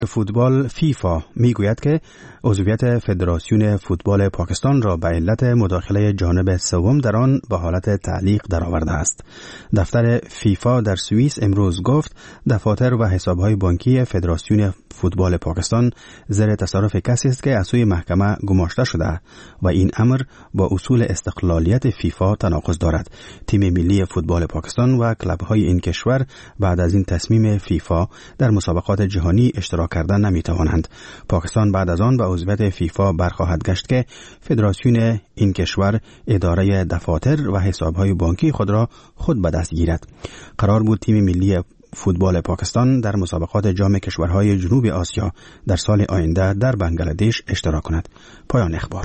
فوتبال فیفا میگوید که عضویت فدراسیون فوتبال پاکستان را به علت مداخله جانب سوم در آن به حالت تعلیق درآورده است. دفتر فیفا در سوئیس امروز گفت دفاتر و حسابهای بانکی فدراسیون فوتبال پاکستان زیر تصرف کسی است که از سوی محکمه گماشته شده و این امر با اصول استقلالیت فیفا تناقض دارد. تیم ملی فوتبال پاکستان و کلب‌های این کشور بعد از این تصمیم فیفا در مسابقات جهانی اشتراک کردن نمی‌توانند. پاکستان بعد از آن به عضویت فیفا برخواهد گشت که فدراسیون این کشور اداره دفاتر و حسابهای بانکی خود را خود به دست گیرد. قرار بود تیم ملی فوتبال پاکستان در مسابقات جام کشورهای جنوب آسیا در سال آینده در بنگلادش اشتراک کند. پایان اخبار.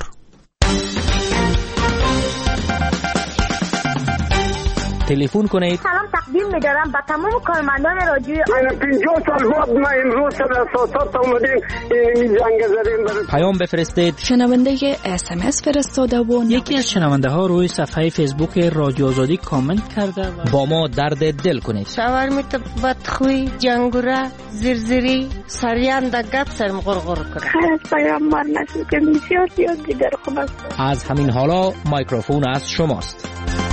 تلفن کنید. سلام تقدیم می‌دارم به تمام کارمندان رادیو. 50 سال بعد ما امروز در اساسات اومدیم این جنگ زدیم. پیام بفرستید. شنونده SMS فرستاده و یکی از شنونده ها روی صفحه فیسبوک رادیو آزادی کامنت کرده و با ما درد دل کنید. شاورمیت بدخوی، جنگوره، زرزری، سریان در گپ سرم غرغر کنه. خیر از پیامبر نسل که بسیار زیاد دیگر خوب است. از همین حالا میکروفون از شماست.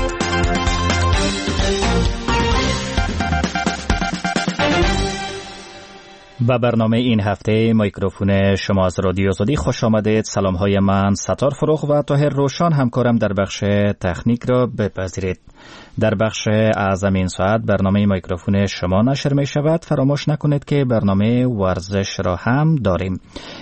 و برنامه این هفته میکروفون شما از رادیو آزادی خوش آمدید. سلام های من ستار فروغ و طاهر روشان همکارم در بخش تکنیک را بپذیرید. در بخش اعظم این ساعت برنامه میکروفون شما نشر می شود. فراموش نکنید که برنامه ورزش را هم داریم.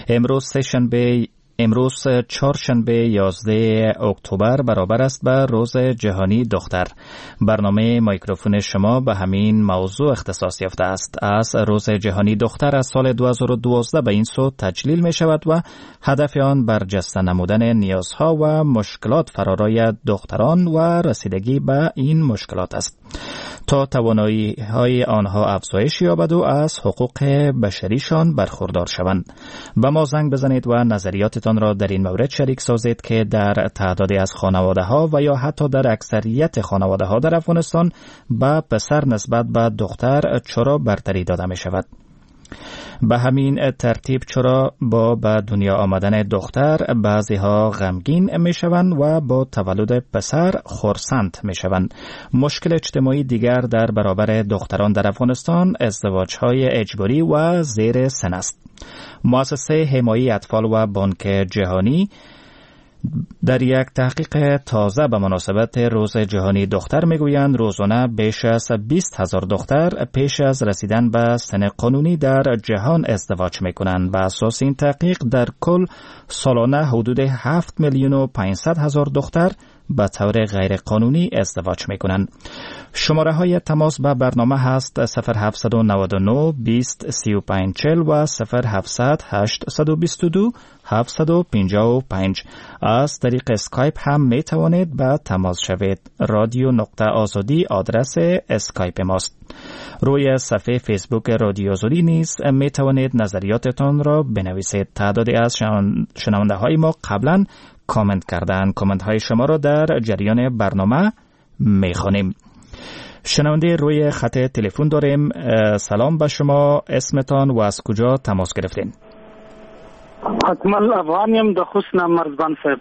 امروز چهارشنبه 11 اکتبر برابر است به روز جهانی دختر. برنامه میکروفون شما به همین موضوع اختصاص یافته است. از روز جهانی دختر از سال 2012 به این سو تجلیل می شود و هدف آن برجسته نمودن نیازها و مشکلات فرارای دختران و رسیدگی به این مشکلات است تا توانایی های آنها افزایش یابد و از حقوق بشریشان برخوردار شوند. به ما زنگ بزنید و نظریاتتان را در این مورد شریک سازید که در تعدادی از خانواده ها و یا حتی در اکثریت خانواده ها در افغانستان به پسر نسبت به دختر چرا برتری داده می شود. به همین ترتیب چرا با به دنیا آمدن دختر بعضی ها غمگین می شوند و با تولد پسر خرسند می شوند. مشکل اجتماعی دیگر در برابر دختران در افغانستان ازدواج های اجباری و زیر سن است. مؤسسه حمایت اطفال و بانک جهانی در یک تحقیق تازه به مناسبت روز جهانی دختر میگویند روزانه بیش از 20,000 دختر پیش از رسیدن به سن قانونی در جهان ازدواج میکنند. بر اساس این تحقیق در کل سالانه حدود 7,500,000 دختر به طور غیر قانونی ازدواج میکنند. شماره های تماس به برنامه هست 0799 20 35 40 و 0700 822 755. از طریق اسکایپ هم می توانید به تماس شوید. رادیو نقطه آزادی آدرس اسکایپ ماست. روی صفحه فیسبوک رادیو آزادی نیز می توانید نظریاتتان را بنویسید. تعدادی از شنونده های ما قبلا کامنت کردن. کامنت های شما را در جریان برنامه می خوانیم. شنونده روی خط تلفن داریم. سلام به شما، اسمتان و از کجا تماس گرفتین؟ اکمل افغانیم د حسن مرزبان صاحب.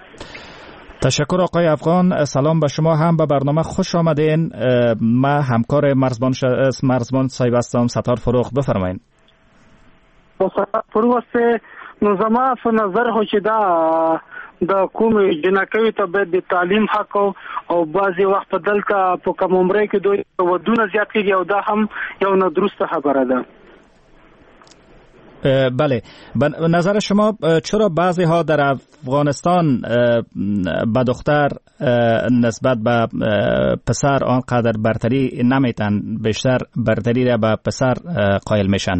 تشکر آقای افغان. سلام به شما، هم به برنامه خوش آمدین. ما همکار مرزبان صاحب هستم، ستار فروغ. بفرمایید. ستار فروغ است. نو زما په نظر هو چې دا د کوم جنکوي ته باید د تعلیم حق او بعضی وخت په دلته په کوم عمره کې دوی ودونه زیات کېږي او دا هم یو نه درسته خبره ده. بله، به نظر شما چرا بعضی ها در افغانستان به دختر نسبت به پسر آنقدر برتری نمیتن، بیشتر برتری را به پسر قائل میشن؟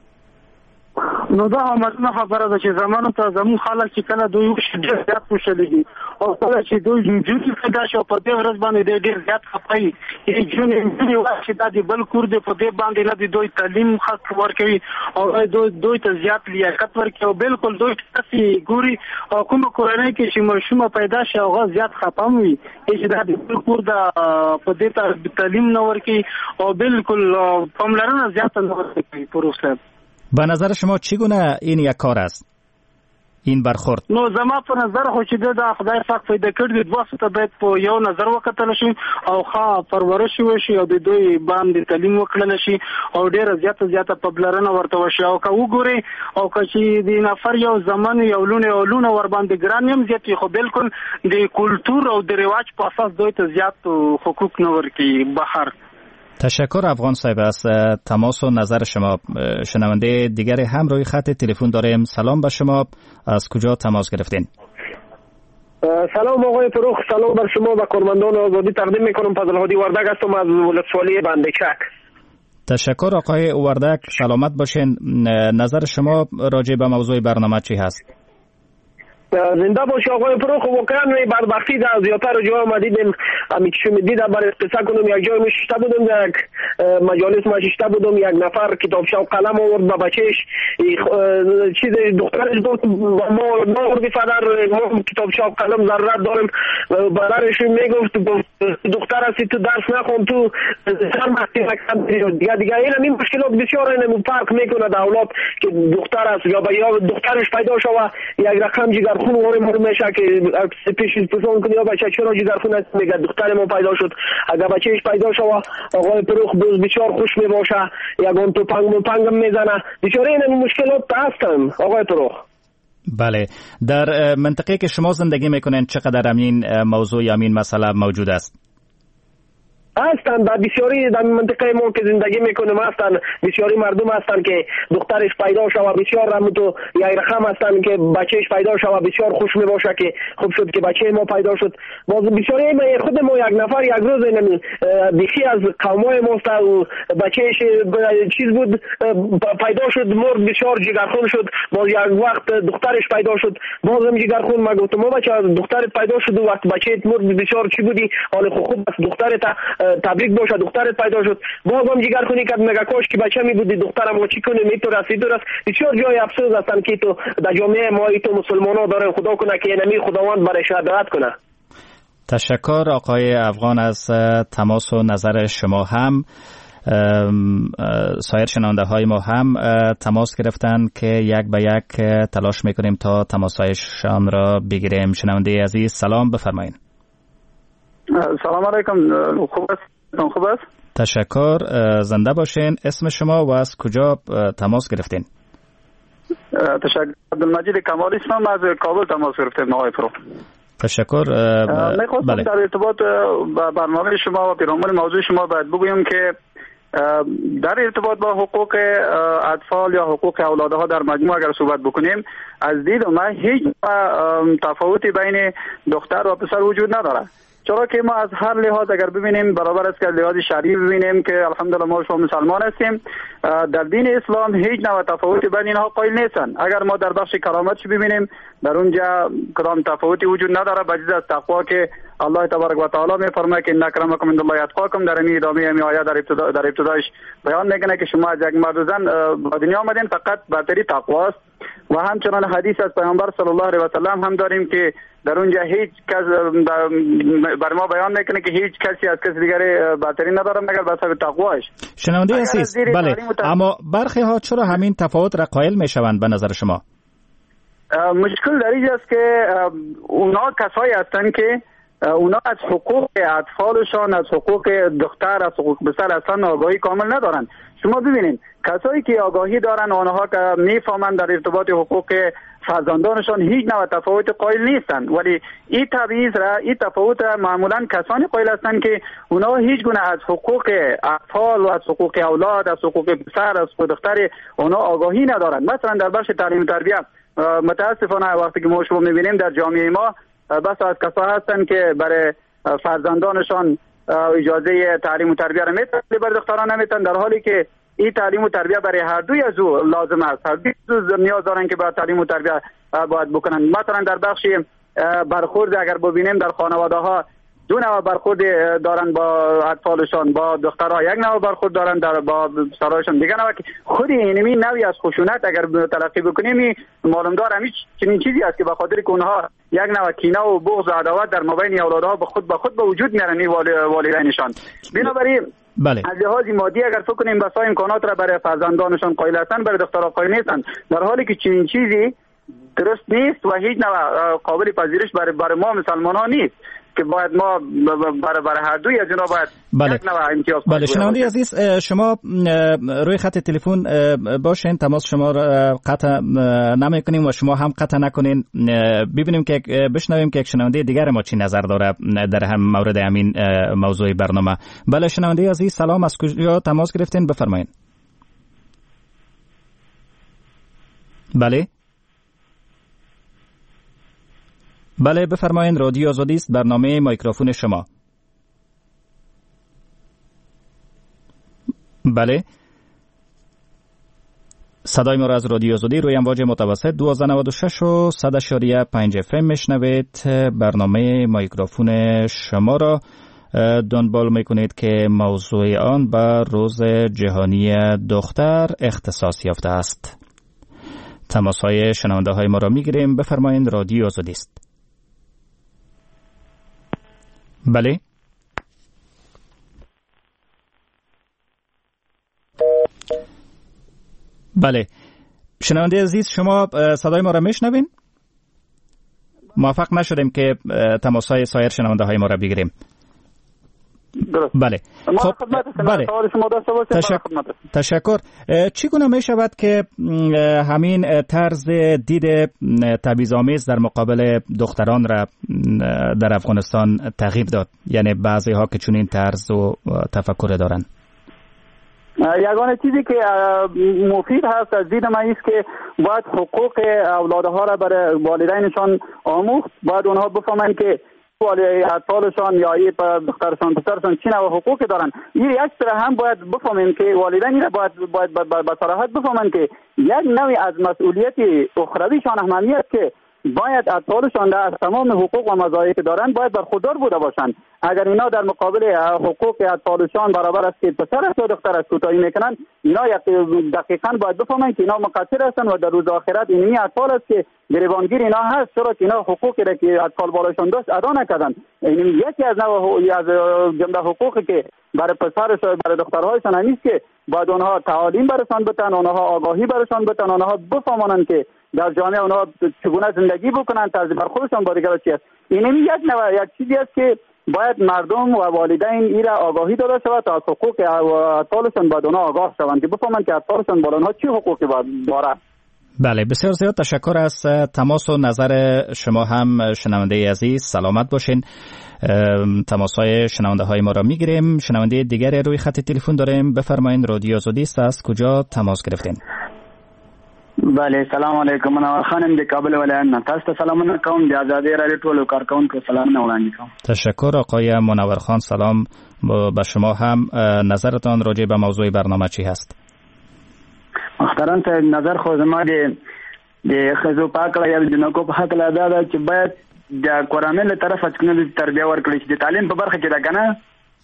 نو دا همزنه خبره ده چې زمانو ته زمون خلک چې کله دوی ډېر زیات خوشحالېږي او کله چې دوی جنجوري پیدا شي په دې ورځ باندې ډېر زیات خفایي. جنجوري وایي چې دا د بل کور دی، په دې باندې نه دی دوی تعلیم حق ورکوي او دوی ته زیات لیاقت ورکوي او بالکل دوی تاسې ګوري او کومه کورنۍ کې چې ماشومه پیدا شي هغه زیات خفه وي چې دا د بل کور د په دې تعلیم نه ورکوي او بالکل پاملرنه زیاته نه ورکوي. پروسه به نظر شما چگونه این یک کار است؟ این برخورد نو زما په نظر خو چې د خدای پاک پیدا کړی د واسطه باید په یو نظر وکتل شي او ښه پرورش وشي او د دوی باندې تعلیم وکړل شي او ډیره زیاته پبلرنه ورته وشي او که وګوري او که چې د نفر یو زمان یو لونه ور باندې ګران هم زیات خو بالکل د کلچر او د رواج په اساس دوی ته زیات حقوق نه ورکي بهر. تشکر افغان صاحب از تماس و نظر شما. شنونده دیگری هم روی خط تلفن داریم. سلام به شما، از کجا تماس گرفتین؟ سلام آقای فروخ، سلام بر شما و کارمندان آزادی تقدیم میکنم. فضل هادی وردک هستم از ولسوالی بندکچک. تشکر آقای وردک، سلامت باشین. نظر شما راجع به موضوع برنامه چی هست؟ زنده باشی آقای فروخ. واقعا بدبختی در زیادتر جاها ما دیدیم، همین که شما دیدم برای قصه کنم، یک جای نشسته بودم، یک مجالس نشسته بودم، یک نفر کتابچه و قلم آورد به بچهش، چیز دخترش گفت ما آوردی پدر، ما کتابچه و قلم ضرورت داریم. برادرش میگفت دختر هستی تو درس نخون، تو سر مستی نکن. دیگه این مشکلات بسیار این فرق میکنه در اولاد که دختر است یا دخترش پیدا شود یک رقم جگر خون وارد میشه که پیش پرسون کنی یا بچه چرا جگرخون است، میگه دختر ما پیدا شد. اگر بچهش پیدا شود آقای پروخ بسیار خوش میباشه، یگان تو پنگم میزنه. بیچاره این مشکلات هستن آقای پروخ. بله، در منطقه که شما زندگی میکنین چقدر همین موضوع یا همین مسئله موجود است؟ هستن در بسیاری در منطقه ما که زندگی میکنیم هستن بسیاری مردم هستن که دخترش پیدا شود، بسیار رمتو یک رقم هستن که بچهش پیدا شود، بسیار خوش میباشه که خوب شد که بچه ما پیدا شد. باز بسیاری خود ما یک نفر یک روز بیخی از قومای ماست و بچهش چیز بود پیدا شد، مرد، بسیار جگرخون شد. باز یک وقت دخترش پیدا شد، بازم جگرخون. ما گفتم ما بچه دخترت پیدا شد و وقت بچهت مرد بسیار چی بودی، حال خوب است دخترت تبریک باشه دخترت پیدا شد. بازم جگر کنی که مگه کاش که بچه می بودی دخترم و چی کنه میتو رسید است. بسیار جای افسوس هستن که تو در جامعه ما تو مسلمانا داره. خدا کنه که نمی خداوند برش هدایت کنه. تشکر آقای افغان از تماس و نظر شما. هم سایر شنونده های ما هم تماس گرفتن که یک به یک تلاش میکنیم تا تماسایشان را بگیریم. شنونده عزیز سلام، بفرمایید. سلام علیکم. خوب است؟ تشکر. زنده باشین. اسم شما و از کجا تماس گرفتین؟ تشکر. عبدالمجید کمالی هستم، از کابل تماس گرفتم آقای فرو. تشکر. میخواستم در ارتباط با برنامه شما و پیرامون موضوع شما باید بگویم که در ارتباط با حقوق اطفال یا حقوق اولادها در مجموع اگر صحبت بکنیم، از دید ما هیچ تفاوتی بین دختر و پسر وجود نداره. چرا که ما از هر لحاظ اگر ببینیم برابر است که لحاظ شرعی ببینیم که الحمدلله ما شما مسلمان هستیم، در دین اسلام هیچ نوع تفاوتی بین اینها قائل نیستن. اگر ما در بخش کرامتش ببینیم در اونجا کدام تفاوتی وجود نداره بجز از تقوا که الله تبارک و تعالی میفرماید که ان اکرمکم عند الله اتقاکم. در این ادامه می آیه در ابتدایش بیان میکنه که شما از یک مرد و زن به دنیا آمدین فقط برتری تقوا است. و همچنان حدیث از پیامبر صلی الله علیه و سلم هم داریم که در اونجا هیچ کس بر ما بیان میکنه که هیچ کسی از کسی دیگری برتری نداره مگر به سبب تقواش. شنونده عزیز، بله، اما برخی ها چرا همین تفاوت را قائل میشوند به نظر شما؟ مشکل در اینجاست است که اونا کسایی هستند که اونا از حقوق اطفالشان، از حقوق دختر، از حقوق پسر اصلا آگاهی کامل ندارن. شما ببینید کسایی که آگاهی دارن، آنها که میفهمند در ارتباط حقوق فرزندانشان هیچ نوع تفاوت قائل نیستند، ولی این تبعیض را، این تفاوت را معمولا کسانی قائل هستند که اونا هیچ گونه از حقوق اطفال و از حقوق اولاد، از حقوق پسر، از حقوق دختر اونا آگاهی ندارند. مثلا در بخش تعلیم و تربیت متاسفانه وقتی که ما شما میبینیم در جامعه ما بس از کسا هستن که برای فرزندانشان اجازه تعلیم و تربیت را میتن، برای دختران نمیتن، در حالی که این تعلیم و تربیت برای هر دوی از او لازم است. هر دوی نیاز دارن که با تعلیم و تربیت باید بکنن. مثلا در بخش برخورد اگر ببینیم در خانواده ها دو نوع برخورد دارن با اطفالشان، با دخترها یک نوع برخورد دارن، با پسرایشان دیگه نوع. خود اینمی نوعی از خشونت اگر تلقی بکنیم معلوم دار همیش چنین چیزی است که به خاطر که اونها یک نوع کینه و بغض و عداوت در مابین اولادها به خود به وجود میارن والدینشان. بنابراین بله. از لحاظ مادی اگر فکر کنیم بسا امکانات را برای فرزندانشان قائل هستند، برای دخترها قائل نیستند، در حالی که چنین چیزی درست نیست و هیچ نوع قابل پذیرش برای ما مسلمانان نیست که باید ما برای هر دوی از اینا باید یک نوع امتیاز. بله شنونده عزیز، شما روی خط تلفن باشین، تماس شما را قطع نمی‌کنیم و شما هم قطع نکنین، ببینیم که بشنویم که یک شنونده دیگر ما چی نظر داره در هم مورد همین موضوع برنامه. بله شنونده عزیز سلام، از کجا تماس گرفتین؟ بفرمایید. بله بفرمایید، رادیو آزادی است، برنامه مایکروفون شما. بله صدای ما را از رادیو آزادی روی امواج متوسط 1296 و 100.5 FM میشنوید. برنامه مایکروفون شما را دنبال میکنید که موضوع آن به روز جهانی دختر اختصاص یافته است. تماس های شنونده های ما را میگیریم. بفرمایید، رادیو آزادی است. بله شنونده عزیز، شما صدای ما را میشنوین؟ موفق نشدیم که تماس های سایر شنونده های ما را بگیریم. بله خب بله تشکر. چگونه می شود که همین طرز دید تبعیض‌آمیز در مقابل دختران را در افغانستان تغییر داد؟ یعنی بعضی ها که چنین طرز و تفکر دارند. یگانه چیزی که مفید هست از دید من است که باید حقوق اولادها را برای والدینشان آموخت. باید اونها بفهمند که اطفالشان یا دخترشان پسرشان چی نوع حقوقی دارن. این یک طرح هم باید بفهمیم که والدین را باید به صراحت بفهمند که یک نوعی از مسئولیت اخرویشان اهمیت است که باید اطفالشان از تمام حقوق و مزایایی که دارند باید برخوردار بوده باشند. اگر اینا در مقابل حقوق اطفالشان برابر است که پسر است و دختر است کوتاهی میکنند، اینا دقیقاً باید بفهمند که اینا مقصر هستند و در روز آخرت اینمی اطفال است که گریبانگیر اینا هست، چرا که اینا حقوقی را که اطفال بالاشان داشت ادا نکردند. اینمی یکی از جمله حقوقی که برای پسرشان برای دخترهایشان هست که باید آنها تعالیم برشان بدن، آنها آگاهی برشان بدن، آنها بفهمانند که در جامعه آنها چگونه زندگی بکنند، طرز برخوردشان با دیگران چی است. اینمی یک چیزی است که باید مردم و والدین این را آگاهی داده شود تا از حقوق اطفالشان باید آنها آگاه شوند که بفهمند که اطفالشان باید آنها چی حقوقی دارند. بله بسیار زیاد تشکر از تماس و نظر شما. هم شنونده عزیز سلامت باشین. تماس‌های شنونده های ما را میگیریم. شنونده دیگر روی خط تلفن داریم. بفرمایید، رادیو آزادی است، از کجا تماس گرفتین؟ بله سلام علیکم، منور خانم د کابل ولایت نه. تاسو ته سلامونه کوم. د آزادۍ رادیو ټولو کارکونکو سلامونه وړاندې کوم. تشکر آقای منور خان. سلام به شما هم. نظرتان راجع به موضوع برنامه چی هست؟ محترم ته نظر خو زما د خزو پاک لا یا د نکو په حق لا دا چې باید د قرآن له طرفه څنګه تربیه ورکړي چې د تعلیم په برخه کې دا کنه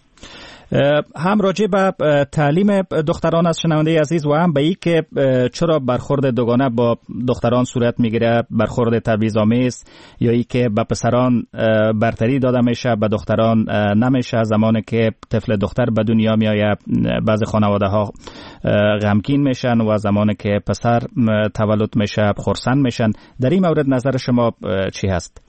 هم راجع به تعلیم دختران از شنونده عزیز و هم به این که چرا برخورد دوگانه با دختران صورت میگیره، برخورد تبعیض‌آمیز، یا ای که به پسران برتری داده میشه به دختران نمیشه. زمانی که طفل دختر به دنیا میآید بعضی خانواده ها غمگین میشن و زمانی که پسر تولد میشه خرسند میشن. در این مورد نظر شما چی هست؟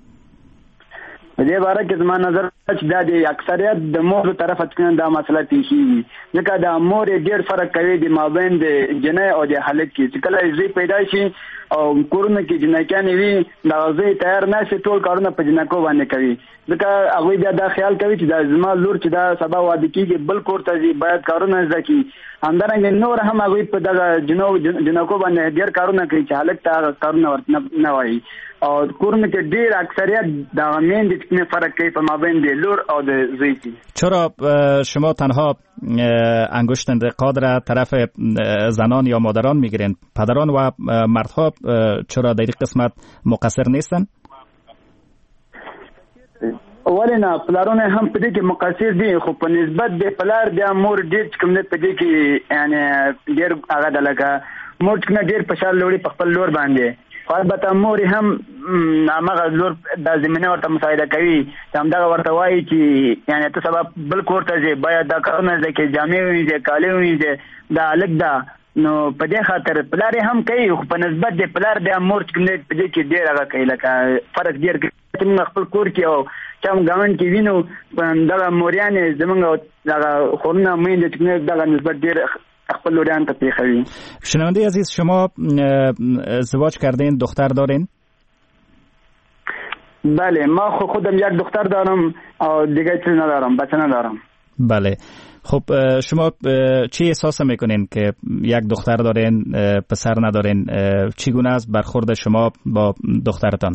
په دې باره کې زما نظر چې دا د اکثریت د مور طرفه څخه دا مسله پیښیږي، ځکه دا مور ډېر فرق کوي د مابین د جنۍ او د هلک کې. چې کله زوی پیدا شي او کورونه کې جنکیانې وي، دا زوی تیار نه شي، ټول کارونه په جنکو باندې کوي، ځکه هغوی بیا دا خیال کوي چې دا زما لور چې دا سبا واده کېږي بل کور ته ځي باید کارونه زده کړي. همدارنګه نور هم هغوی په دغه جنکو باندې ډېر کارونه کوي چې هلک ته هغه کارونه ورته نه وایي. او کورونه کې ډېر اکثریت دا میندې چې فرق کوي په مابین د لور او د زوی کې. چرا شما تنها انگشت انتقاد را طرف زنان یا مادران میگیرین؟ پدران و مردها چرا در این قسمت مقصر نیستن؟ ولې نه، پلارونه هم په دې کې مقصر دي، خو په نسبت د پلار د مور ډېر کوم نه په دې کې یعنی ډېر هغه د لګه مور څنګه ډېر فشار لوري په خپل لور باندې. البته مور هم هغه لور د زمينه ورته مساعده کوي هم دا ورته وایي چې یعنی ته سبب بل کوړه چې باید دا کارونه ځکه جامع وي چې کالي وي چې دا الګ دا نو په دې خاطر پلار هم کوي خو په نسبت د پلار د مور کې په دې کې ډیر هغه کوي لکه فرق ډیر کوي خپل کور کې او چم ګاون کې وینو دا موریان زمونږ دا خورونه مې د دا نسبت ډیر خپل لوریان ته پیښوي. شنونده عزیز شما ازدواج کردین، دختر دارین؟ بله ما خودم یک دختر دارم و دیگه چیز ندارم، بچه ندارم. بله خب شما چی احساس میکنین که یک دختر دارین پسر ندارین؟ چگونه است برخورد شما با دخترتان؟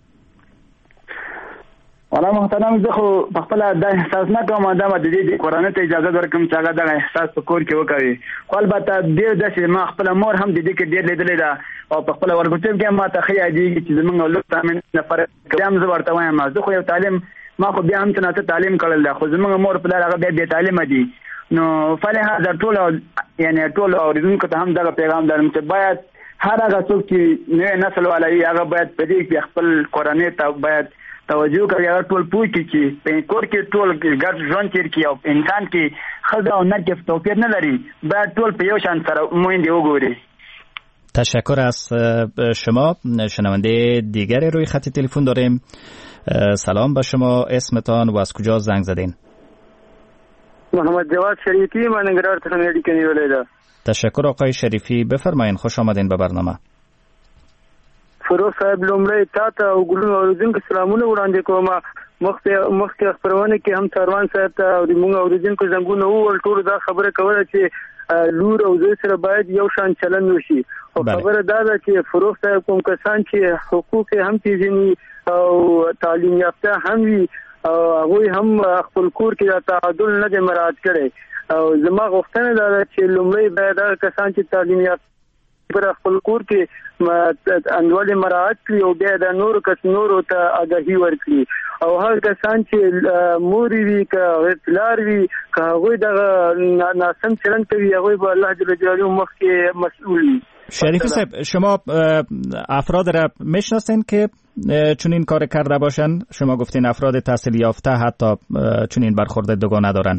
والا محترم زه خو په خپل دا احساس نه کوم دا د دې قرآن ته اجازه ورکوم چې هغه دا احساس په کور کې وکړي. خو البته ډېر داسې ما خپل مور هم د دې کې ډېر لیدلې ده او په خپل ورګوتم کې ما ته ښه یادېږي چې زمونږ اولاد تامین نفر هم زه ورته وایم زه خو یو تعلیم ما خو بیا هم څه تعلیم کړل ده خو زمونږ مور پلار هغه بیا تعلیم دي نو فلهذا ټول یعنی ټول اوریدونکو ته هم دا پیغام درم چې باید هر هغه څوک چې نوې نسل والا هغه باید په دې کې خپل قرآن ته باید توجه کوي هغه ټول پوه کی چې په کور کې ټول ګډ ژوند تیر کی او انسان کې خزه او نر کې توپیر نه لري باید ټول په یو شان سره موینده وګوري. تشکر از شما. شنونده دیگری روی خط تلفن داریم. سلام به شما، اسمتان و از کجا زنگ زدین؟ محمد جواد شریفی، من نگران تخمیدی کنی ولیده. تشکر آقای شریفی، بفرمایین، خوش آمدین به برنامه. فروغ صاحب لومړی تا ته او ګلونو اوریدونکو سلامونه وړاندې کوم. مخکې خبرونه کې هم سروان صاحب ته او موږ اوریدونکو زنګونه وول ټول دا خبره کوله چې لور او زوی سره باید یو شان چلند وشي او خبره دا ده چې فروغ صاحب کوم کسان چې حقوق هم پیژني او تعلیم یافته هم وي او هغوی هم خپل کور کې تعادل نه دی مراعات کړی او زما غوښتنه دا ده چې لومړی باید هغه کسان چې تعلیم یافته پر خپل کور کې انډول مراعات کړي او بیا د نورو ته آگاهي ورکړي او هر کسان چې موري وي که پلار وي که هغوی دغه ناسم چلند کوي هغوی به الله جل جلاله مخکې مسئول وي. شریفی صاحب شما افراد را میشناسین که چنین کار کرده باشن؟ شما گفتین افراد تحصیل یافته حتی چنین برخورد دوگانه دارن.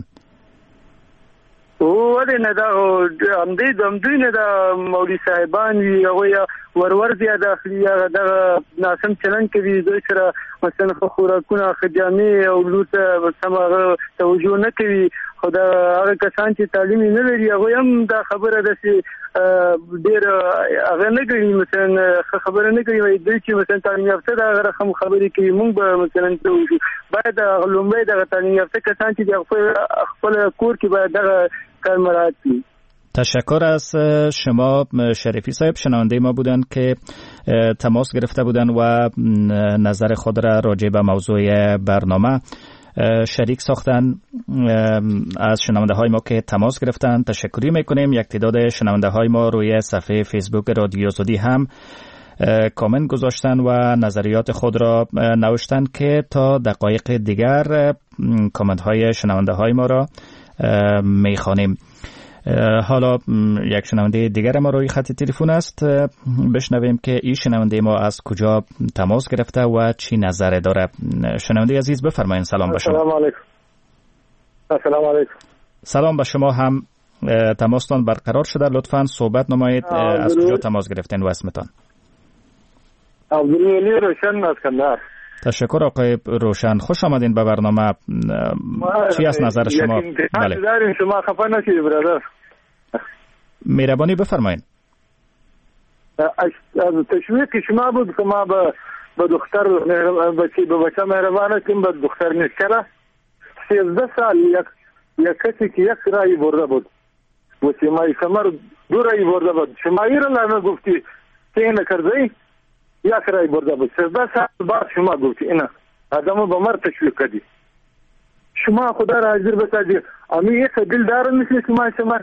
ولی نه دا همدوی نه دا مولوی صاحبان وي هغوی ورور زیاده اخلي دغه ناسم چلند کوي دوی سره مثلا ښه خوراکونه ښه جامې او لور ته سم هغه توجه نه کوي خو د هغه کسان چې تعلیم نه لري هغوی هم دا خبره داسې ډېر هغه نه کوي مثلا ښه خبره نه کوي دوی چې مثلا تعلیم یافته د هغه رقم خبرې کوي مونږ به مثلا څه وشو باید لومړی دغه تعلیم یافته کسان چې د خپل کور کې باید دغه کار مراعات کړي. تشکر از شما شریفی صاحب. شنونده ما بودند که تماس گرفته بودند و نظر خود را راجع به موضوع برنامه شریک ساختن. از شنونده های ما که تماس گرفتن تشکری میکنیم. یک تعداد شنونده های ما روی صفحه فیسبوک رادیو آزادی هم کامنت گذاشتن و نظریات خود را نوشتن که تا دقایق دیگر کامنت های شنونده های ما را میخوانیم. حالا یک شنونده دیگر ما روی خط تلفن است. بشنویم که این شنونده ما از کجا تماس گرفته و چی نظر داره. شنونده عزیز بفرمایید. سلام به شما. السلام علیکم. السلام علیکم. سلام به شما هم. تماستان برقرار شده، لطفاً صحبت نمایید. از کجا تماس گرفتین و اسمتان؟ عبدالولی روشن از کندهار. تشکر آقای روشن، خوش آمدین به برنامه. چی است نظر شما؟ بله. داریم شما خفه نشید برادر. مهربانی بفرمایید. از تشویق شما بود که ما به دختر به بچه مهربانه کنیم به دختر نشکره 13 سال یک کسی که یک رای برده بود و سیمای کمر 2 رای برده بود شما ایره لانه گفتی که اینه کرده یک رای برده بود 13 سال بعد شما گفتی اینه آدمو به مر تشویق کردی شما خدا را حاضر بسازی امی یک دل داره مثل شما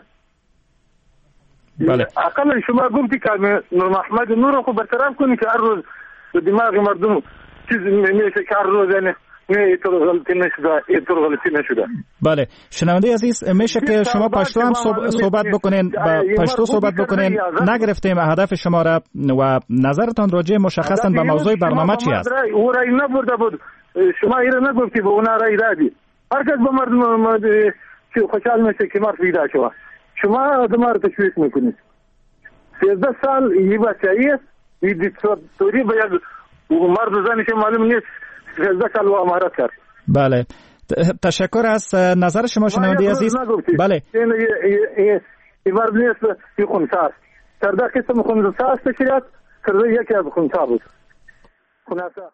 بله. اقلا شما گفتی که نور محمد نور خو برطرف کنی که هر روز به دماغ مردم چیز میشه که هر روز یعنی نه اینطور غلطی نشده. بله شنونده عزیز میشه که شما پشتو هم صحبت بکنین، پشتو صحبت بکنین، نگرفتیم هدف شما را و نظرتان راجع مشخصا به موضوع برنامه چی است؟ او رای نبرده بود، شما ایره نگفتی به اونا رای دادی. هر کس به مردم خوشحال میشه که مرد پیدا شود. شما آدم را تشویق میکنید. 13 سال یه بچه‌ای است، این دیکتاتوری به یک مرد زنی که معلوم نیست 13 سال و امارت کرد. بله تشکر از نظر شما شنونده عزیز. بله این مرد نیست، این خونسا است. سرده قسم خونسا است شریعت، سرده یکی از خونسا بود. خونسا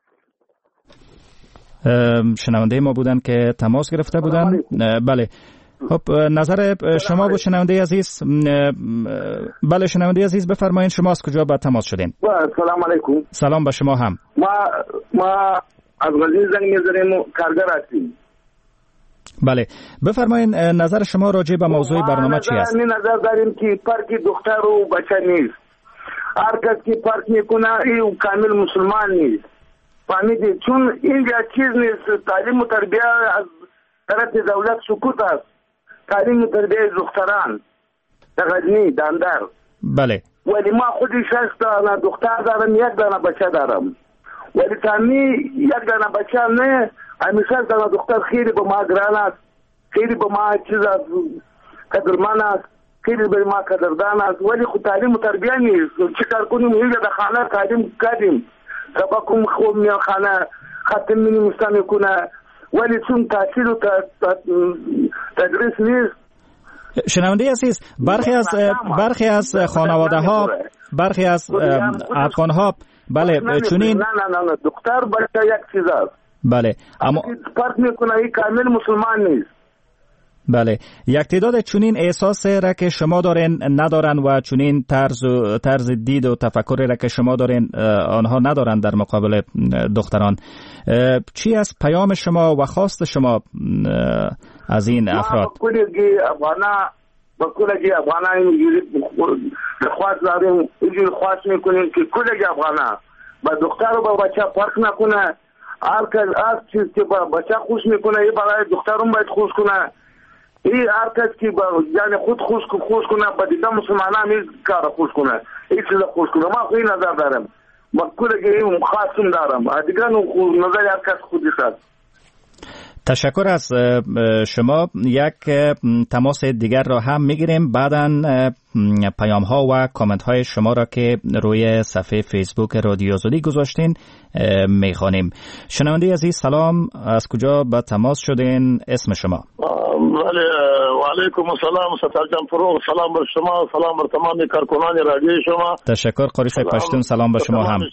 شنونده ما بودن که تماس گرفته بودن. بله خب نظر شما بود شنونده عزیز. بله شنونده عزیز بفرمایید شما از کجا با تماس شدین؟ سلام علیکم. سلام به شما هم. ما از غزنی زنگ می‌زنیم، کارگر هستیم. بله بفرمایید نظر شما راجع به موضوع برنامه چی است؟ نظر داریم که پارک دختر و بچه نیست. هر کس که پارک میکنه این کامل مسلمان نیست. فهمیدید؟ چون اینجا چیز نیست. تعلیم و تربیه از طرف دولت سکوت است. تعلیم و تربیه دختران در غزنی داندر. بله ولی ما خودی 6 دانه دختر دارم، 1 دانه بچه دارم. ولی تامی 1 دانه بچه نه، همیشه دانه دختر خیلی به ما گران است، خیلی به ما چیز قدرمان است، خیلی به ما قدردان است. ولی خود تعلیم و تربیه نیست. چه کار کنیم؟ اینجا در خانه تعلیم کردیم، سبقم خوب میان خانه ختم می‌نویسن میکنه، ولی چون تحصیل و تدریس نیست. شنونده عزیز برخی از خانواده ها، برخی از افغان ها بله چونین نه دختر بچه یک چیز است. بله اما فرق میکنه، این کامل مسلمان نیست. بله یک تعداد چونین احساس را که شما دارین ندارن و چونین طرز دید و تفکر را که شما دارین آنها ندارن در مقابل دختران. چی از پیام شما و خواست شما از این افراد؟ با کلگی افغانا اینجوری خواست داریم، اینجوری خواست میکنیم که کلگی افغانا با دختر و با بچه فرق نکنه. هر چیز که با بچه خوش میکنه یه برای دخترم باید خوش کنه. این هر کس که یعنی خود خوش کنه با دیگه مسلمان هم این کار خوش کنه، این چیز خوش کنه. ما خیلی نظر دارم، با کلگی این خواستم دارم، دیگه نظر هر کس خودی هست. تشکر از شما. یک تماس دیگر را هم میگیریم، بعداً پیام ها و کامنت های شما را که روی صفحه فیسبوک رادیو آزادی گذاشتین میخوانیم. شنونده عزیز سلام، از کجا با تماس شدین؟ اسم شما؟ بله و علیکم السلام ستار جان فروغ. سلام بر شما، سلام بر تمام کارکنان رادیو شما. تشکر قریش پشتون. سلام به شما هم.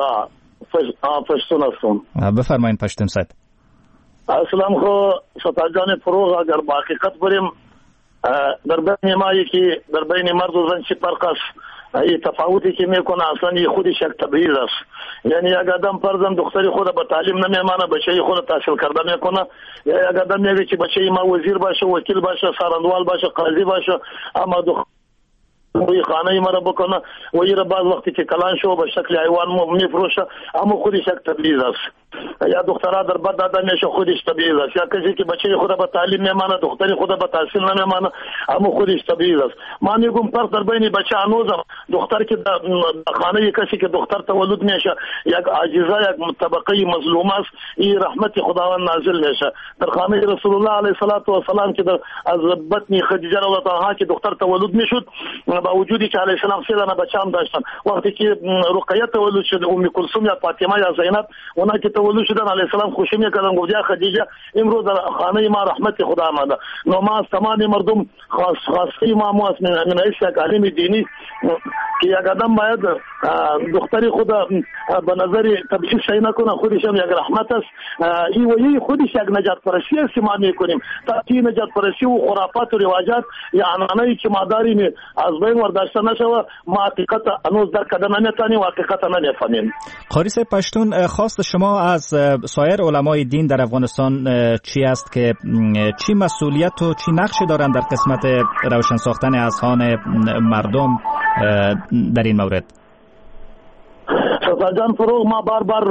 پشتون هستم. بفرمایید پشتون صد. اسلام خو ستار جان فروغ اگر با حقیقت بریم در بین ما یکی در بین مرد و زن چی فرق است؟ این تفاوتی که میکنه اصلا خودش یک تبعیض است. یعنی یک آدم فرضاً دختری خود به تعلیم نمیمانه، بچه خود تحصیل کرده میکنه. یا یک آدم میگه که بچه ما وزیر باشه، وکیل باشه، سراندوال باشه، قاضی باشه، اما روی خانه مرا بکنه و این بعض وقتی که کلان شو به شکل حیوان میفروشه، اما خودش یک تبعیض است. یا دخترها در بد داده میشه، خودش تبعیض است. یا کسی که بچه خود به تعلیم میمانه، دختری خود به تحصیل نمیمانه، اما خودش تبعیض است. ما میگم فرق در بین بچه هنوزم دختر که در خانه کسی که دختر تولد میشه یک عاجزه، یک طبقه مظلوم است، این رحمت خداوند نازل میشه. در خانه رسول الله علیه السلام که از بطن خدیجه رضی الله عنها که دختر تولد میشد، با وجودی که علیه السلام 3 دانه بچه هم داشتن، وقتی که رقیه تولد شد، ام کلثوم یا فاطمه یا زینب اونا که تولد شدن، علیه السلام خوشی میکردن، گفت یا خدیجه امروز در خانه ما رحمت خدا آمده. نو ما از تمام مردم خواسته ما از من یک تعلیم دینی که یک آدم باید دختری خود به نظر تبعیض شی نکنه، خودش هم یک رحمت است. این خودش یک نجات پرستی است که ما میکنیم. تا نجات پرستی و خرافات و رواجات یا عنعنه‌ای که ما داریم از بین ورداشته نشوه، ما حقیقت هنوز درک نمیتونیم و حقیقت نمیفهمیم. قاری صاحب پشتون، خواست شما از سایر علمای دین در افغانستان چی است که چی مسئولیت و چی نقشی دارند در قسمت روشن ساختن اذهان مردم در این مورد؟ جان فروغ ما بار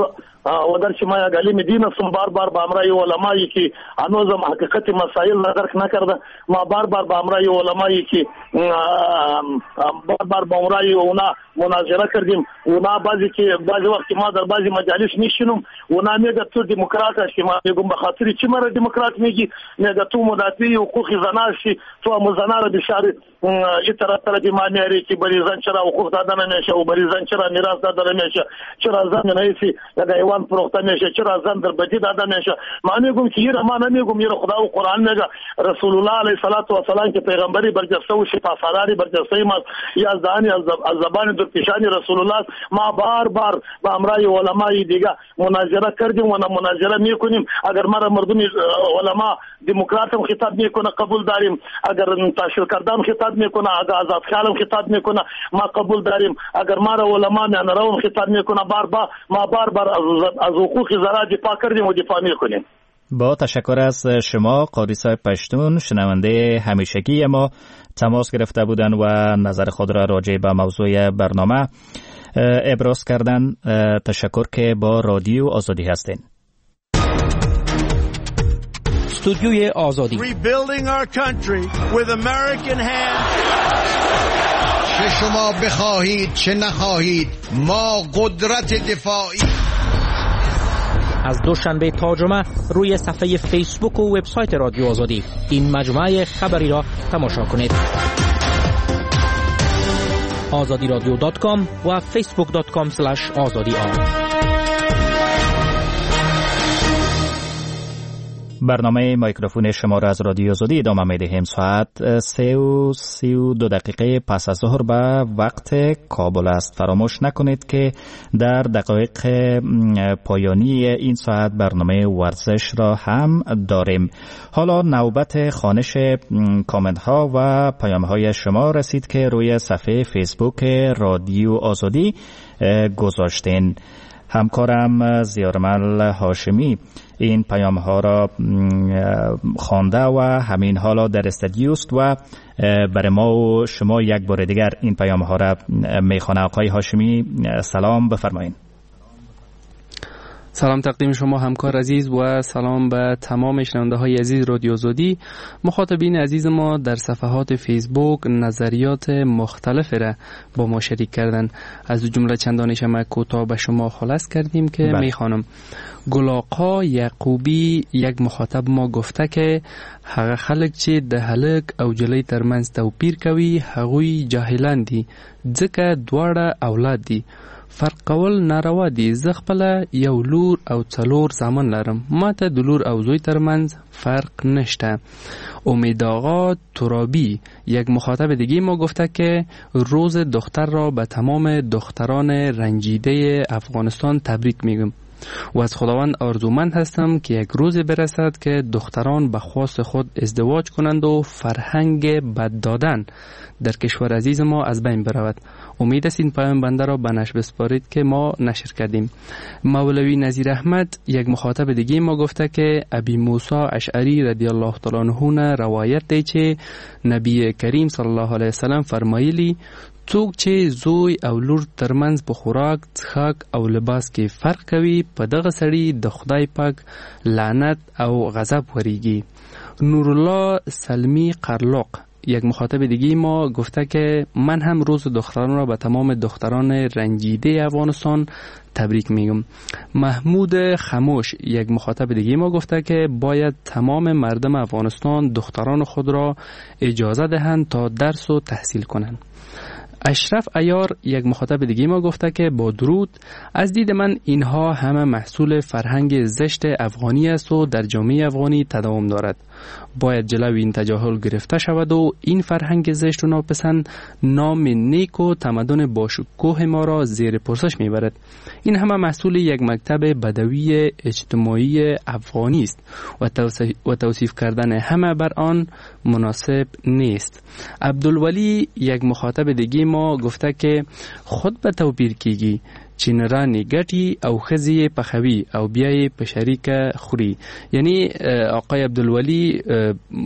و در که ما یک علم دین هستم، بار بار به امرای علمایی که هنوزم حقیقت مسائل را درک نکرده، ما بار بار به امرای علمایی که بار بار به امرای اونا مناظره کردیم. اونا بعضی وقت ما در بعضی مجالس میشینم، اونا میگه تو دموکرات هستی، ما میگم به خاطر چی مرا دموکرات میگی؟ میگه تو مدافع حقوق زنان هستی، تو هم زنان را بشاری این طرف ما میاری که بری زن چرا حقوق داده نمیشه و بری زن چرا میراث داده نمیشه، چرا زن نیستی یک حیوان فروخته میشه، چرا زن در بدی داده میشه. ما میگم که این ما نمیگم، این خدا و قرآن میگه، رسول الله علیه السلام که پیغمبری برجسته و شفا فراری برجسته ما یا دانی از زبان در پیشانی رسول الله. ما بار بار با امرای علمای دیگه مناظره کردیم و مناظره میکنیم. اگر ما مردم علما دموکرات هم خطاب میکنه قبول داریم، اگر تشکیل کردن خطاب میکنه، اگر آزاد خیال خطاب میکنه ما قبول داریم، اگر ما علما میانرو خطاب میکنه ما بار بار از حقوق زرا دفاع کردیم و دفاع میکنیم. با تشکر از شما قاری صاحب پشتون، شنونده همیشگی ما تماس گرفته بودن و نظر خود را راجع به موضوع برنامه ابراز کردن. تشکر که با رادیو آزادی هستین. استودیوی آزادی. Rebuilding our country with American hands. چه شما بخواهید چه نخواهید ما قدرت دفاعی. از دوشنبه تا جمعه روی صفحه فیسبوک و وبسایت رادیو آزادی این مجموعه خبری را تماشا کنید. azadiradio.com و facebook.com/azadi. برنامه مایکروفون شما را از رادیو آزادی ادامه می‌دهیم. ساعت 3:32 پس از ظهر به وقت کابل است. فراموش نکنید که در دقایق پایانی این ساعت برنامه ورزش را هم داریم. حالا نوبت خوانش کامنت ها و پیام های شما رسید که روی صفحه فیسبوک رادیو آزادی گذاشتین. همکارم زیارمل هاشمی این پیام ها را خوانده و همین حالا در استودیوست و برای ما و شما یک بار دیگر این پیام ها را میخوانه. آقای هاشمی سلام بفرمایید. سلام تقدیم شما همکار عزیز و سلام به تمام شنونده های عزیز رادیو آزادی. مخاطبین عزیز ما در صفحات فیسبوک نظریات مختلف را با ما شریک کردن. از جمله چندانش ما کوتاه به شما خلاص کردیم که میخوانم. گلاقا یعقوبی یک مخاطب ما گفته که هغه خلک چې د هلک او جلی ترمنځ توپیر کوي هغوی جاهلان دي ځکه دواړه اولاد دي. فرق کول ناروا دي. زه خپله یو لور او څلور زامن لرم. ماته د لور او زوی ترمنځ فرق نشته. امید آقا ترابی یک مخاطب دیگه ما گفته که روز دختر را به تمام دختران رنجیده افغانستان تبریک میگم و از خداوند آرزومند هستم که یک روز برسد که دختران به خواست خود ازدواج کنند و فرهنگ بد دادن در کشور عزیز ما از بین برود. امید است این پیام بنده را به نشر بسپارید که ما نشر کردیم. مولوی نظیر احمد یک مخاطب دیگه ما گفته که ابی موسی اشعری رضی الله تعالی عنه روایت دی چې نبی کریم صلی الله علیه وسلم فرمایلی څوک چې زوی او لور ترمنځ په خوراک، څښاک او لباس کې فرق کوي په دغه سړي د خدای پاک لعنت او غضب وریږي. نورالله سلمی قرلق یک مخاطب دیگه ما گفته که من هم روز دختران را به تمام دختران رنجیده افغانستان تبریک میگم. محمود خموش یک مخاطب دیگه ما گفته که باید تمام مردم افغانستان دختران خود را اجازه دهند تا درس و تحصیل کنند. اشرف عیار یک مخاطب دیگه ما گفته که با درود، از دید من اینها همه محصول فرهنگ زشت افغانی است و در جامعه افغانی تداوم دارد. باید جلوی این تجاهل گرفته شود و این فرهنگ زشت و ناپسند نام نیک و تمدن باشکوه ما را زیر پرسش میبرد. این همه محصول یک مکتب بدوی اجتماعی افغانی است و توصیف کردن همه بر آن مناسب نیست. عبدالولی یک مخاطب دیگه ما گفته که خود به توپیر کیگی، چینرانی گټي او خزی پخوی او بیای په شریک خوري. یعنی آقای عبدالولی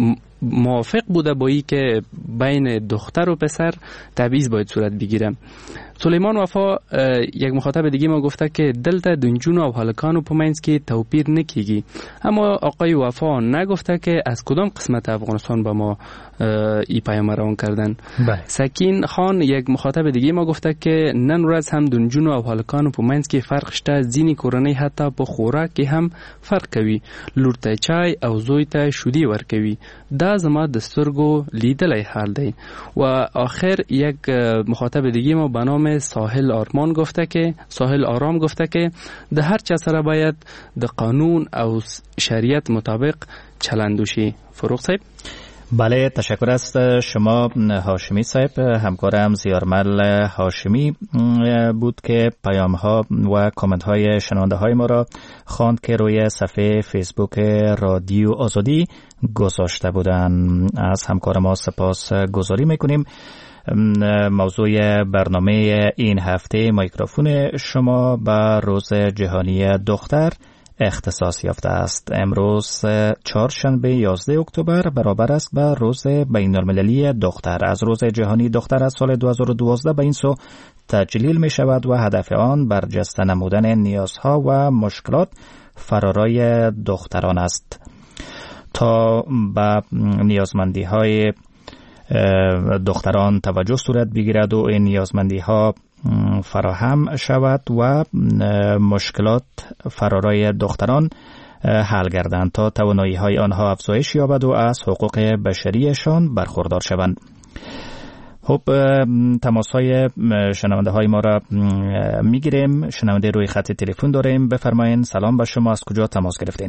موافق بوده با این که بین دختر و پسر تبعیض باید صورت بگیره. سلیمان وفا یک مخاطب دیگه ما گفته که دلته دنجون و هلکان و پمینز که توپیر نکیگی، اما آقای وفا نگفته که از کدام قسمت افغانستان با ما ای پیام روان کردن. سکین خان یک مخاطب دیگه ما گفته که نن ورځ هم دنجون و هلکان و پمینز که فرق شته، ځینی کورنۍ حتی په خوراک کې هم فرق کوي، لور ته چای او زوی ته شودي ورکوي. دا زما د سترګو لیدلی حال دی. و آخر یک مخاطب دیگه ما به نام ساحل آرام گفته که د هر چا سره باید د قانون او شریعت مطابق چلند وشي. فروغ صاحب. بله، تشکر است شما هاشمی صاحب. همکارم زیارمل هاشمی بود که پیام ها و کامنت های شنونده های ما را خواند که روی صفحه فیسبوک رادیو آزادی گذاشته بودند. از همکار ما سپاس گذاری میکنیم. موضوع برنامه این هفته میکروفون شما به روز جهانی دختر اختصاص یافته است. امروز چهارشنبه 11 اکتبر برابر است با روز بین المللی دختر. از روز جهانی دختر از سال 2012 به این سو تجلیل می شود و هدف آن برجسته نمودن نیازها و مشکلات فرارای دختران است تا به نیازمندی های دختران توجه صورت بگیرد و این نیازمندی ها فراهم شود و مشکلات فرارای دختران حل گردند تا توانایی های آنها افزایش یابد و از حقوق بشریشان برخوردار شوند. خب، تماس های شنونده های ما را میگیریم. شنونده روی خط تلفن داریم. بفرمایید. سلام به شما. از کجا تماس گرفتین؟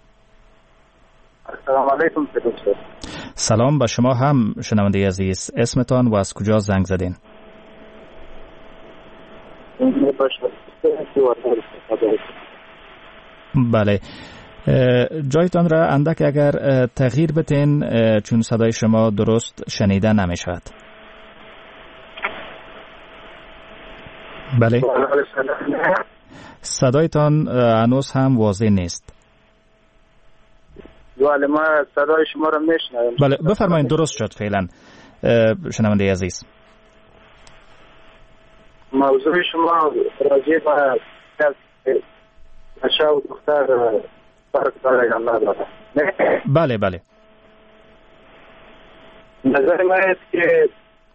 سلام علیکم. سلام به شما هم شنونده عزیز. اسمتان و از کجا زنگ زدین؟ بله، جایتان را اندک اگر تغییر بتین چون صدای شما درست شنیده نمی شود. بله، صدایتان هنوز هم واضح نیست. بله، ما صدای شما را میشنویم. بله، بفرمایید. درست شد فعلا شنونده عزیز. موضوع شما راجع به بچه و دختر فرق داره یا نداره؟ بله بله. نظر من است که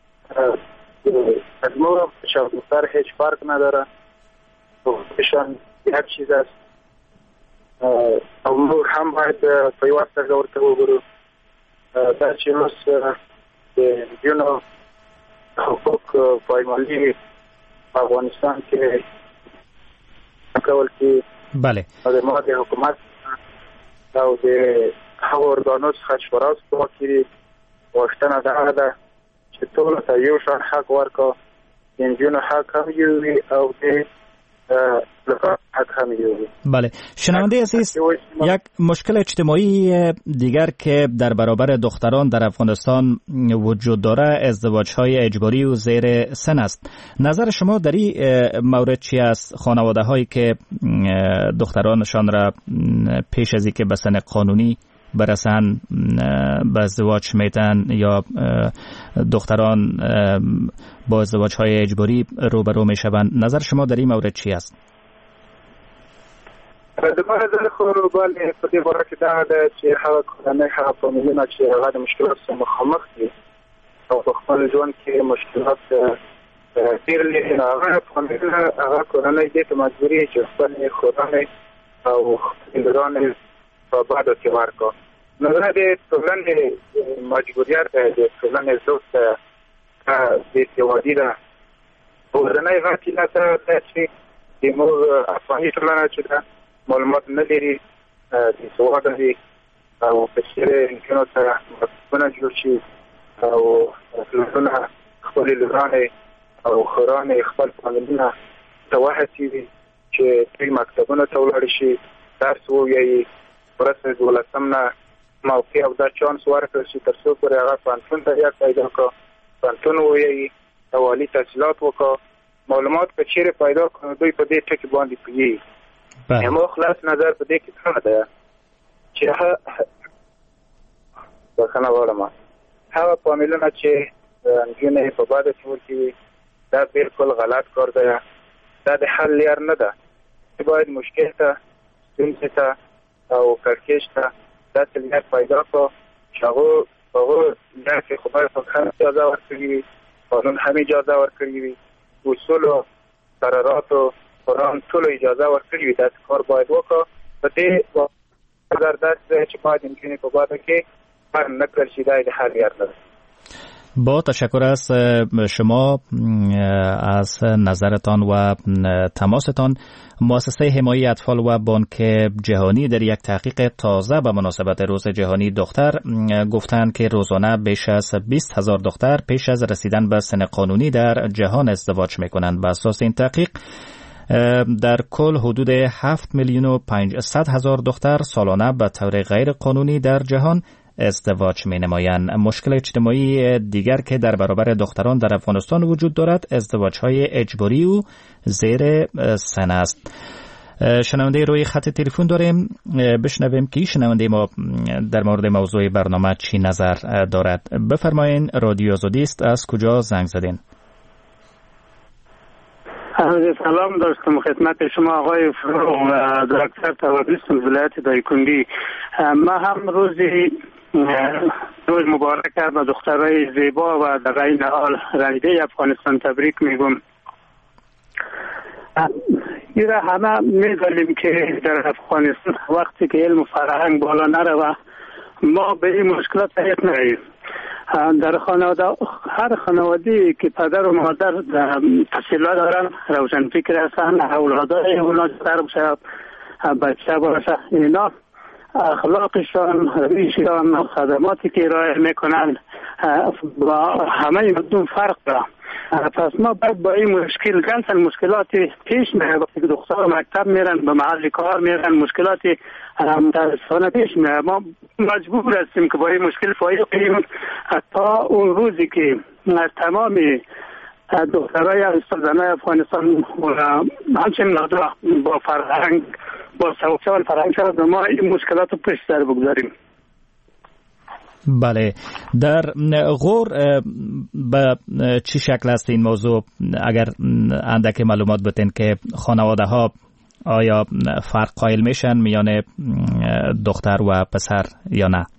از ما بچه و دختر هیچ فرق نداره. بهشان یک چیز است. او ما هم باید پیوسته گورته بگرو. در چی روز جون حقوق پایمالی افغانستان که کول که بله ما د حکومت او د هغو ارګانو څخه شوراز وکړي غوښتنه دا ده چې ټول ته یو شان حق ورکړو. د نجونو حق هم یو وي او د بله. شنونده عزیز، یک مشکل اجتماعی دیگر که در برابر دختران در افغانستان وجود داره ازدواج‌های اجباری و زیر سن است. نظر شما در این مورد چی است؟ خانواده هایی که دخترانشان را پیش از اینکه به سن قانونی برسن به ازدواج میتن یا دختران با ازدواج‌های اجباری روبرو میشوند. نظر شما در این مورد چی است؟ د ما نظر خو باندې په دې باره کې دا ده چې هغه کورنۍ هغه فامیلونه چې هغه د مشکلات سره مخامخ دي او په خپل ژوند کې مشکلات ډېر لري، هغه فامیلونه هغه کورنۍ دې ته مجبوري چې خپل خورانې او خپل لورانې په باندې کې ورکړي. نو دا د ټولنې مجبوریت دی، د ټولنې ضرورت ده د سیوادي ده. ورنۍ غاټي لا ته چې د مور افغاني ټولنه چې ده معلومات نه لري، د سواده دي او په چیرې نجونو ته مکتبونه جوړ شي او لورونه خپلې لورانې او خورانې خپل فامیلونه ته وهڅوي چې دوی مکتبونو ته ولاړ شي، درس ووایي، ورسره 12 نه موقع او دا چانس ورکړل شي تر څو پورې هغه پوهنتون ته یاد پیدا کړي، پوهنتون ووایي، عالي تحصیلات وکړي، معلومات که چیرې پیدا کړي دوی په دې ټکي باندې پوهېږي. ما خلاص نظر په دې کې څه ده چې بخنه غواړم. هغه فامیلونه چې نجونې په باده کې ورکوي دا بالکل غلط کار دی. دا د حل لار نه ده چې باید مشکل ته ستونزې ته او کړکېچ ته داسې لار پیدا کړو چې هغه داسې خدای پاک هم اجازه ورکړې وي، قانون هم اجازه ورکړې وي، اصول او قرارات قرآن ټول اجازه ورکړي وي. داسې کار باید وکړو. په دې اگر داسې چې باید نجونې په باده کې کار نه کړل شي، دا د حل لار نه ده. با تشکر از شما از نظرتان و تماستان. مؤسسه حمایت اطفال و بانک جهانی در یک تحقیق تازه به مناسبت روز جهانی دختر گفتند که روزانه بیش از 20,000 دختر پیش از رسیدن به سن قانونی در جهان ازدواج می‌کنند. بر اساس این تحقیق در کل حدود 7,500,000 دختر سالانه به طور غیر قانونی در جهان ازدواج می نمایند. مشکل اجتماعی دیگر که در برابر دختران در افغانستان وجود دارد ازدواج های اجباری و زیر سن است. شنونده روی خط تلفن داریم، بشنویم که شنونده ما در مورد موضوع برنامه چی نظر دارد. بفرمایین، رادیو آزادی است، از کجا زنگ زدین؟ سلام داشتم خدمت شما آقای فروغ دکتر توابیست ولایت دایکنډي. ما هم روز مبارک به دخترای زیبا و در این حال رنگه افغانستان تبریک میگم. ایره همه میدانیم که در افغانستان وقتی که علم و فرهنگ بالا نره ما به این مشکلات حیث نریم. در هر خانواده که پدر و مادر تحصیلات دارن، روشن فکر هستن، اولادای اونا در بچه باشه، اینا اخلاقشان، رویشان و خدماتی که ارائه میکنن با همه مردم فرق داره. پس ما باید با این مشکل گنسن مشکلات پیش میره. وقتی که دختر مکتب میرن، به محل کار میرن، مشکلات متاسفانه پیش میره. ما مجبور هستیم که با این مشکل فایق کنیم تا اون روزی که تمام دخترای زنای افغانستان همچنین با فرهنگ، با سوابق فرهنگ شد ما این مشکلات رو پیش سر بگذاریم. بله، در غور به چی شکل است این موضوع؟ اگر اندک معلومات بتین که خانواده ها آیا فرق قائل میشن میان دختر و پسر یا نه؟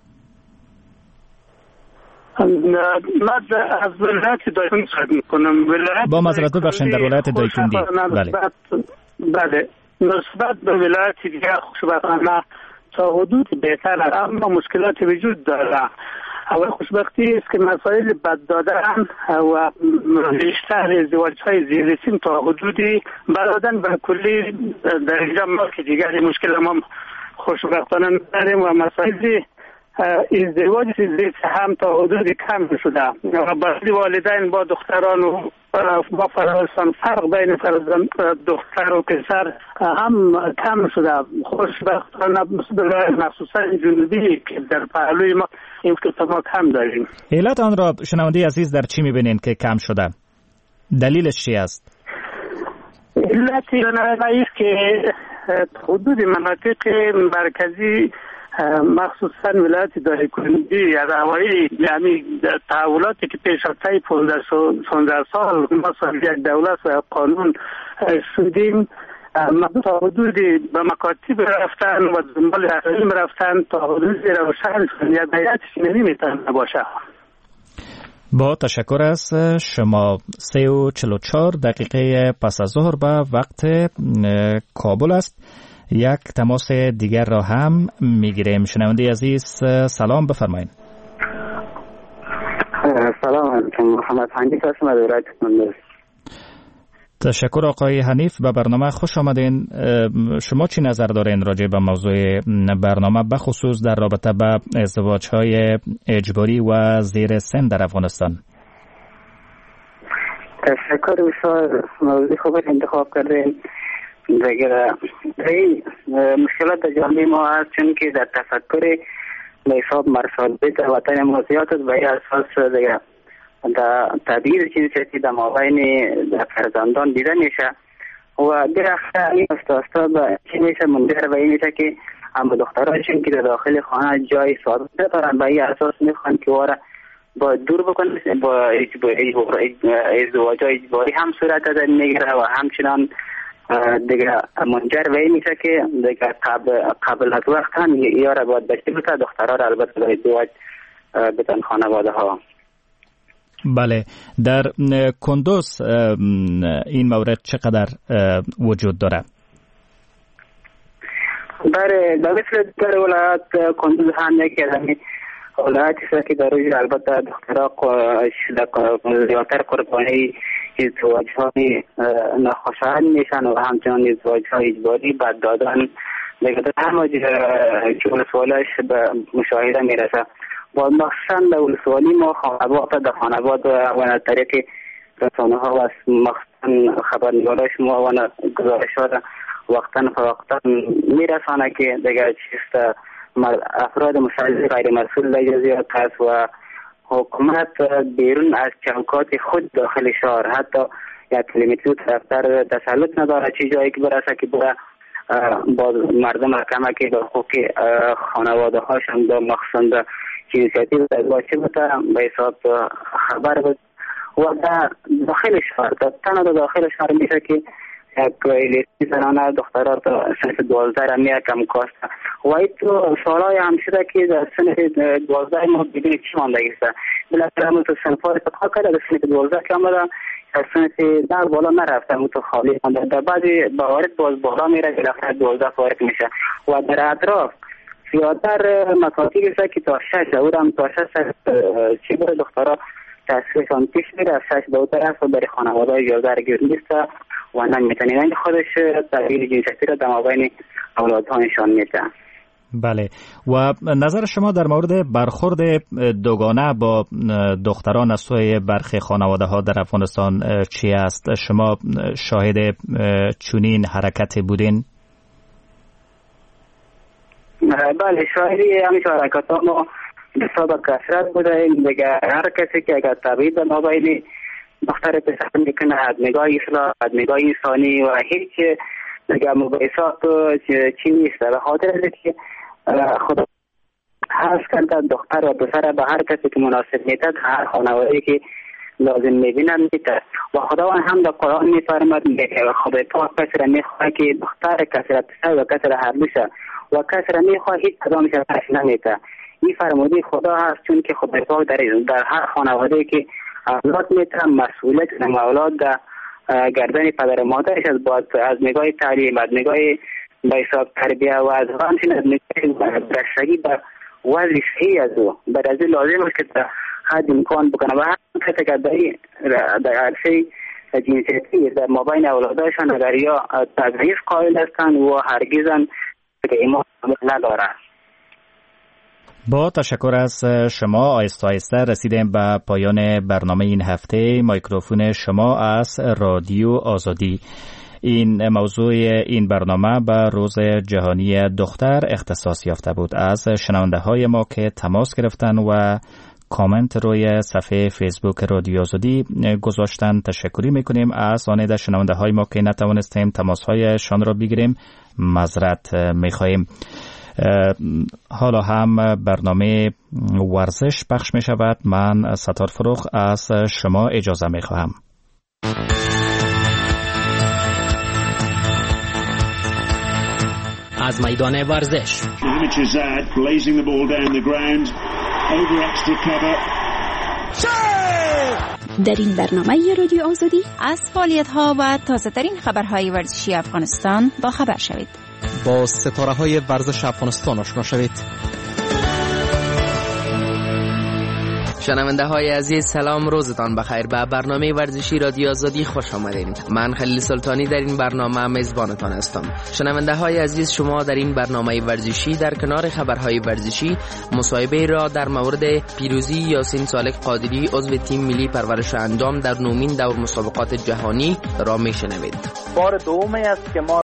من از ولایت دایکنډي صحبت میکنم. با معذرت ببخشید، در ولایت دایکنډي. بله، نسبت به ولایت دیگه خوشبختانه تا حدود بهتر است، اما مشکلات وجود داره. اول خوشبختی است که مسائل بد دادن و بیشتر ازدواج‌های زیر سن تا حدودی برادن و کلی در اینجا ما که دیگر مشکل ما خوشبختانه نداریم و مسائل ازدواج زیر هم تا حدودی کم شده و بعضی والدین با دختران و با فرزندان فرق بین دختر و پسر هم کم شده. خوشبختانه مخصوصا جنوبی که در پهلوی ما این که ما کم داریم. علت آن را شنونده عزیز در چی میبینین که کم شده؟ دلیلش چی است؟ علتی است که حدود مناطق مرکزی مخصوصا ولایت دایکنډي هوایی، یعنی تحولاتی که پیش از 15 سال ما صاحب یک دولت و قانون شدیم، تا حدودی به مکاتب رفتن و دنبال علم رفتن تا حدودی روشن شدن یا بیعتش نمیتونه باشه. با تشکر از شما. 3:44 دقیقه پس از ظهر به وقت کابل است. یک تماس دیگر را هم میگیریم. شنونده عزیز سلام، بفرمایید. سلام علیکم، محمد حنیف هستم از ولایت کندوز. تشکر آقای حنیف، به برنامه خوش آمدین. شما چی نظر دارین راجع به موضوع برنامه بخصوص در رابطه با ازدواج‌های اجباری و زیر سن در افغانستان؟ تشکر بسیار، موضوع خوب انتخاب کردین. دیگر این مشکلات جامعه ما هست، چون که در تفکر به حساب مرسالبیت وطن ما زیاد است. به این اساس دیگر در تبدیل جنسیتی در مابین فرزندان دیده میشه و در آخر این استا به چی میشه منجر به این میشه که اما دختراشون که در داخل خانه جای ثابت ندارن به این اساس میخوان که واره با دور بکنه با ازدواج اجباری هم صورت میگیره و همچنان دیگه منجر به این میشه که دیگه قبل از وقت هم یا را باید بچه بسه دخترها را البته به ازدواج بتن خانواده ها. بله، در کندوز این مورد چقدر وجود داره؟ در مثل در ولایت کندوز هم یکی از همین ولایتی است که در روی البته دخترها زیادتر قربانی ازدواج‌های ناخوشایند میشن و همچنان ازدواج‌های اجباری بعد دادن دیگه در همه که ولسوالش به مشاهده میرسه و مخصوصا در ولسوالی ما خانواد و از طریق رسانه ها و مخصوصا خبرنگاراش ما و گزارشات وقتا فوقتا میرسانه که دیگه چیست افراد مسلح غیر مسئول در جزیات هست و حکومت بیرون از چوکات خود داخل شهر حتی یک کیلومتر طرفتر تسلط نداره چی جایی که برسه که بره با مردم کمک به حقوق خانواده هاشون با مخصوصا جنسیتی باشه بوده به حساب خبر بود و در داخل شهر در داخل شهر میشه که یک لیستی زنانه دخترها تا سنف 12 میه کم کاسته و این تو سالهای هم شده که در سنف 12 ما بدون چی مانده گیسته بلکه همون تو سنف ها اتفاق کرده در سنف 12 که آمده در سنف 10 بالا نرفته همون تو خالی مانده در بعضی موارد باز بالا میره بالاخره 12 فارق میشه و در اطراف زیادتر مکاتب است که تا 6 دور هم تا 6 چی بره دخترها تحصیلشان پیش میره از 6 دور طرف و برای خانواده اجازه را گیر نیسته و نمیتونین خودش تغییر جنسیتی را در مابین اولادها نشان میده. بله، و نظر شما در مورد برخورد دوگانه با دختران از سوی برخی خانواده ها در افغانستان چی است؟ شما شاهد چنین حرکتی بودین؟ بله، شاهدی همین حرکت ها ما بسیار کثرت بودیم دیگه. هر کسی که اگر تبعید در مابین دختر پسر میکنه از نگاه اصلاح از نگاه انسانی و هیچ دیگه مباحثات چی نیست به خاطر از که خدا حس کرده دختر و پسر به هر کسی که مناسب میتد هر خانواده‌ای که لازم میبینن میتد و خداوند هم در قرآن میفرماد خدای پاک کسی را میخواه که دختر کسی را پسر و کسی را هر بشه و کسی را میخواه هیچ کدامش را پس نمیته. این فرموده خدا هست چون که خدای پاک در هر خانواده‌ای که اولاد میتونن مسئولیت اولاد گردن پدر و مادرش از نگاه تعلیم از نگاه به حساب تربیه و از همچنین از نگاه برسگی به وضع صحیح از او بر از لازم است که حد امکان بکنه و هر کسی که در عرصه جنسیتی در مابین اولادشان اگر یا تضعیف قائل هستند و هرگزاً که ایمان ندارند. با تشکر از شما آهسته آهسته رسیدیم به پایان برنامه این هفته. میکروفون شما از رادیو آزادی. این موضوع این برنامه به روز جهانی دختر اختصاص یافته بود. از شنونده های ما که تماس گرفتن و کامنت روی صفحه فیسبوک رادیو آزادی گذاشتن تشکری میکنیم. از آن شنونده های ما که نتوانستیم تماس هایشان را بگیریم معذرت میخواهیم. حالا هم برنامه ورزش پخش می شود. من ستار فروخ از شما اجازه می خواهم. از میدان ورزش در این برنامه رادیو آزادی از فعالیت‌ها و تازه‌ترین خبرهای ورزشی افغانستان با خبر شوید. با ستاره‌های ورزش افغانستان آشنا شوید. شنونده های عزیز سلام، روزتان بخیر. به برنامه ورزشی رادیو آزادی خوش آمدین. من خلیل سلطانی در این برنامه میزبانتان هستم. شنونده های عزیز، شما در این برنامه ورزشی در کنار خبرهای ورزشی مصاحبه را در مورد پیروزی یاسین صالح قادری عضو تیم ملی پرورش اندام در 9مین دور مسابقات جهانی را میشنوید. بار دومی است که ما